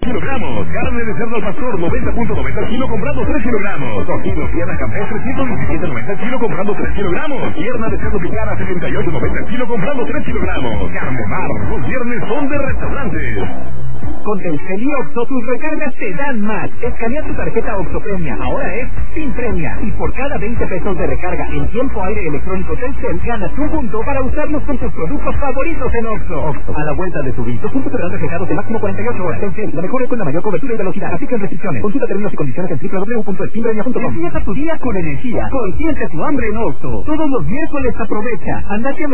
kilogramos. Carne de cerdo al pastor, 90.90 al kilo, comprando 3 kilogramos. Tocino, pierna campestre, 117.90 al kilo, comprando 3 kilogramos. Pierna de cerdo picada, 78.90 al kilo, comprando 3 kilogramos. Carne Mar, los viernes son de restaurantes. Con Telcel y Oxxo, tus recargas te dan más. Escanea tu tarjeta Oxxo Premia, ahora es sin premia. Y por cada 20 pesos de recarga en tiempo aire electrónico Telcel, ganas un punto para usarlos con tus productos favoritos en Oxxo. Oxxo, a la vuelta de tu vida. Tus puntos serán reflejados en máximo 48 horas. Telcel, la mejor es con la mayor cobertura y velocidad. Aplican restricciones. Consulta términos y condiciones en www.espinpremia.com. Empieza tu día con energía. Consiente tu hambre en Oxxo. Todos los miércoles aprovecha. Anda hacia